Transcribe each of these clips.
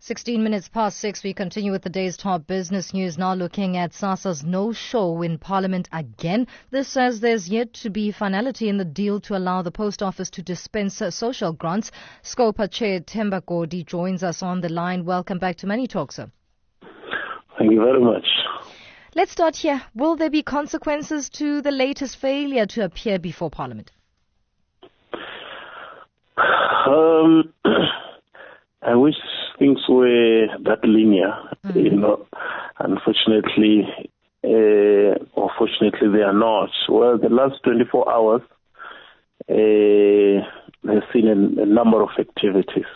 16 minutes past 6, we continue with the day's top business news, now looking at SASSA's no-show in Parliament again. This says there's yet to be finality in the deal to allow the Post Office to dispense social grants. SCOPA Chair Themba Godi joins us on the line. Welcome back to Money Talk, sir. Thank you very much. Let's start here. Will there be consequences to the latest failure to appear before Parliament? I wish things were that linear, Unfortunately, or fortunately, they are not. Well, the last 24 hours, I've seen a number of activities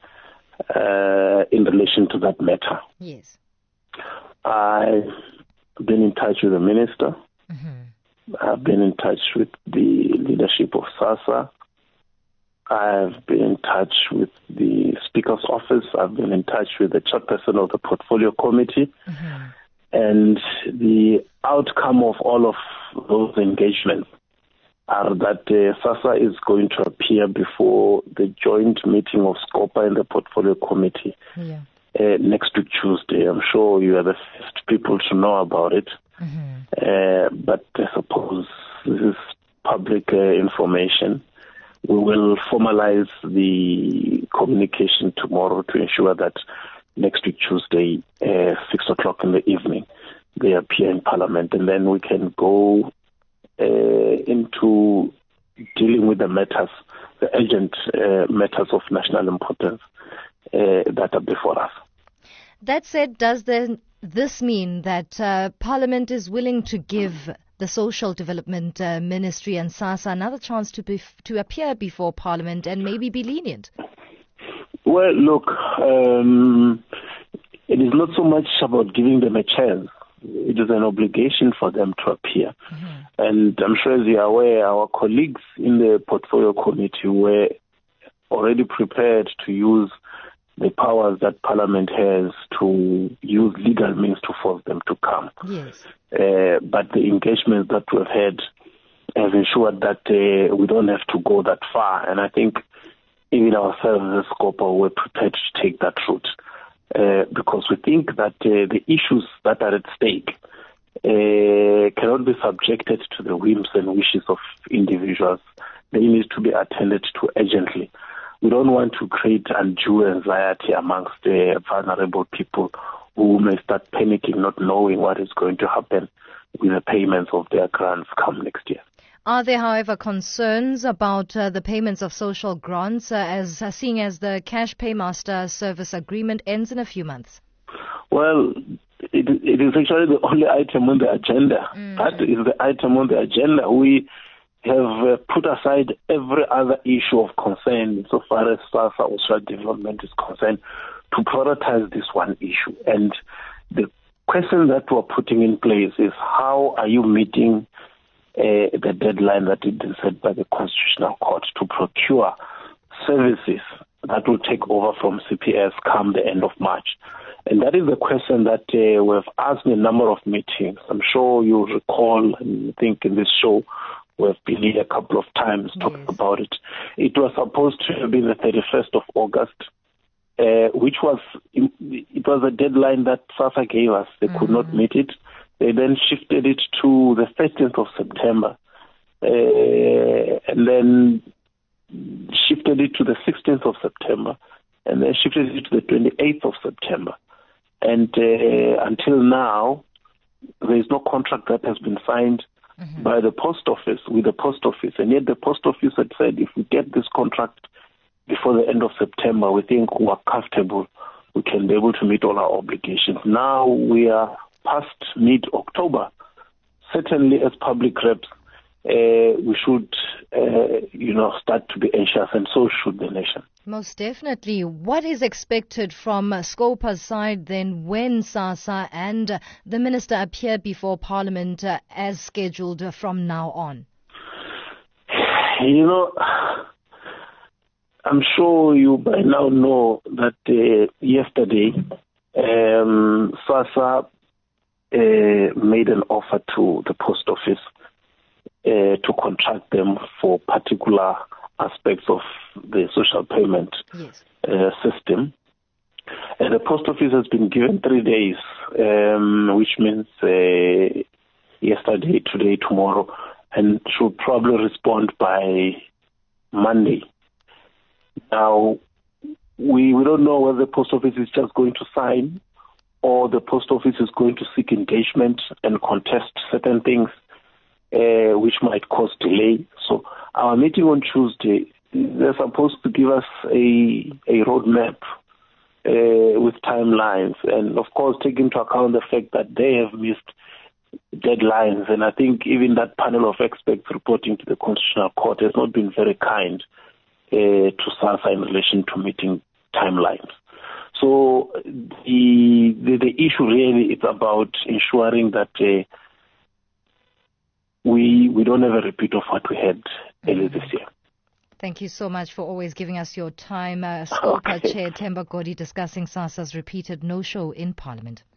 in relation to that matter. Yes. I've been in touch with the minister. I've been in touch with the leadership of SASSA. I've been in touch with the Speaker's office. I've been in touch with the chairperson of the Portfolio Committee. And the outcome of all of those engagements are that SASSA is going to appear before the joint meeting of SCOPA and the Portfolio Committee next week Tuesday. I'm sure you are the first people to know about it. But I suppose this is public information. We will formalize the communication tomorrow to ensure that next week, Tuesday, 6 o'clock in the evening, they appear in Parliament. And then we can go into dealing with the matters, the urgent matters of national importance that are before us. That said, does this mean that Parliament is willing to give the Social Development Ministry and SASSA another chance to appear before Parliament and maybe be lenient? Well, look, it is not so much about giving them a chance. It is an obligation for them to appear. And I'm sure as you are aware, our colleagues in the Portfolio Committee were already prepared to use the powers that Parliament has to use legal means to force them to come. Yes. But the engagements that we've had have ensured that we don't have to go that far. And I think even ourselves as SCOPA were prepared to take that route because we think that the issues that are at stake cannot be subjected to the whims and wishes of individuals. They need to be attended to urgently. We don't want to create undue anxiety amongst the vulnerable people who may start panicking, not knowing what is going to happen with the payments of their grants come next year. Are there, however, concerns about the payments of social grants, seeing as the Cash Paymaster Service Agreement ends in a few months? Well, it is actually the only item on the agenda. That is the item on the agenda. We have put aside every other issue of concern so far as SASSA or social development is concerned to prioritize this one issue. And the question that we're putting in place is how are you meeting the deadline that has been set by the Constitutional Court to procure services that will take over from CPS come the end of March. And that is the question that we've asked in a number of meetings. I'm sure you recall and think in this show we've been here a couple of times talking about it. It was supposed to be the 31st of August, which was a deadline that SASSA gave us. They could not meet it. They then shifted it to the 13th of September, and then shifted it to the 16th of September, and then shifted it to the 28th of September. And until now, there is no contract that has been signed by the Post Office, with the Post Office. And yet the Post Office had said if we get this contract before the end of September, we think we are comfortable, we can be able to meet all our obligations. Now we are past mid-October. Certainly as public reps, we should, start to be anxious, and so should the nation. Most definitely. What is expected from SCOPA's side then when SASSA and the Minister appear before Parliament as scheduled from now on? I'm sure you by now know that yesterday SASSA made an offer to the Post Office to contract them for particular aspects of the social payment system. The post office has been given 3 days, which means yesterday, today, tomorrow, and should probably respond by Monday. Now, we don't know whether the post office is just going to sign or the post office is going to seek engagement and contest certain things, which might cause delay. So our meeting on Tuesday, they're supposed to give us a roadmap with timelines, and of course take into account the fact that they have missed deadlines. And I think even that panel of experts reporting to the Constitutional Court has not been very kind to SASSA in relation to meeting timelines. So the issue really is about ensuring that we don't have a repeat of what we had earlier this year. Thank you so much for always giving us your time. SCOPA Chair Themba Godi discussing SASSA's repeated no-show in Parliament.